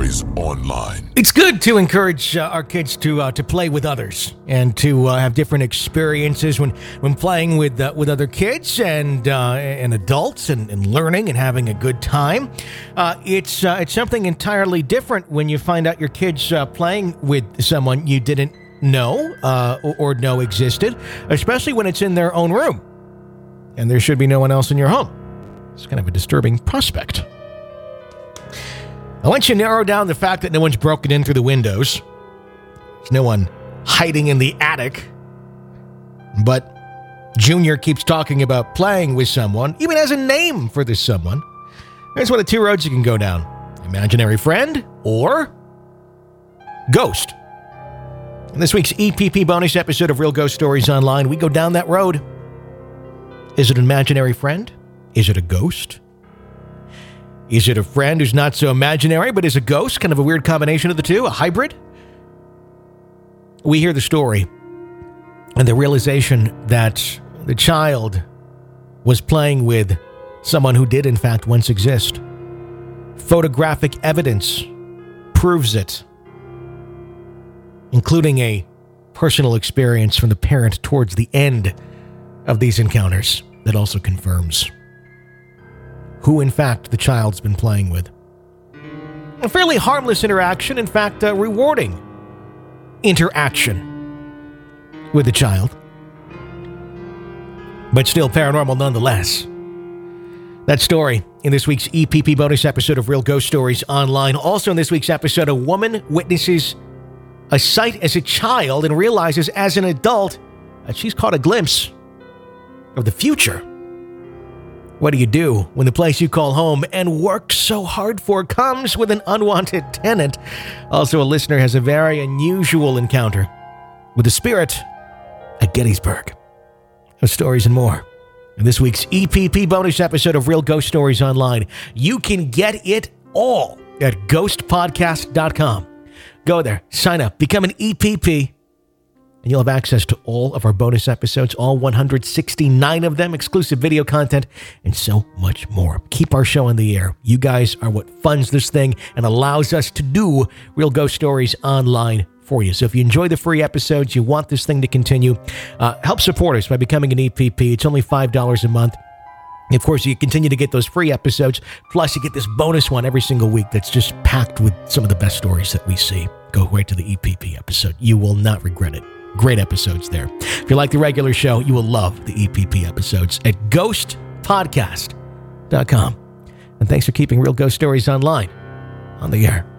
Stories Online. It's good to encourage our kids to play with others and to have different experiences when playing with other kids and adults and learning and having a good time. It's something entirely different when you find out your kids playing with someone you didn't know or know existed, especially when it's in their own room and there should be no one else in your home. It's kind of a disturbing prospect. I want you to narrow down the fact that no one's broken in through the windows. There's no one hiding in the attic. But Junior keeps talking about playing with someone, even has a name for this someone. There's one of two roads you can go down. Imaginary friend or ghost. In this week's EPP bonus episode of Real Ghost Stories Online, we go down that road. Is it an imaginary friend? Is it a ghost? Is it a friend who's not so imaginary, but is a ghost? Kind of a weird combination of the two, a hybrid? We hear the story and the realization that the child was playing with someone who did, in fact, once exist. Photographic evidence proves it, including a personal experience from the parent towards the end of these encounters that also confirms who, in fact, the child's been playing with. A fairly harmless interaction, in fact, a rewarding interaction with the child. But still paranormal nonetheless. That story in this week's EPP bonus episode of Real Ghost Stories Online. Also in this week's episode, a woman witnesses a sight as a child and realizes as an adult that she's caught a glimpse of the future. What do you do when the place you call home and worked so hard for comes with an unwanted tenant? Also, a listener has a very unusual encounter with the spirit at Gettysburg. Those stories and more in this week's EPP bonus episode of Real Ghost Stories Online. You can get it all at ghostpodcast.com. Go there, sign up, become an EPP, and you'll have access to all of our bonus episodes, all 169 of them, exclusive video content, and so much more. Keep our show on the air. You guys are what funds this thing and allows us to do Real Ghost Stories Online for you. So if you enjoy the free episodes, you want this thing to continue, help support us by becoming an EPP. It's only $5 a month. Of course, you continue to get those free episodes, plus you get this bonus one every single week that's just packed with some of the best stories that we see. Go right to the EPP episode. You will not regret it. Great episodes there. If you like the regular show, you will love the EPP episodes at ghostpodcast.com. And thanks for keeping Real Ghost Stories Online on the air.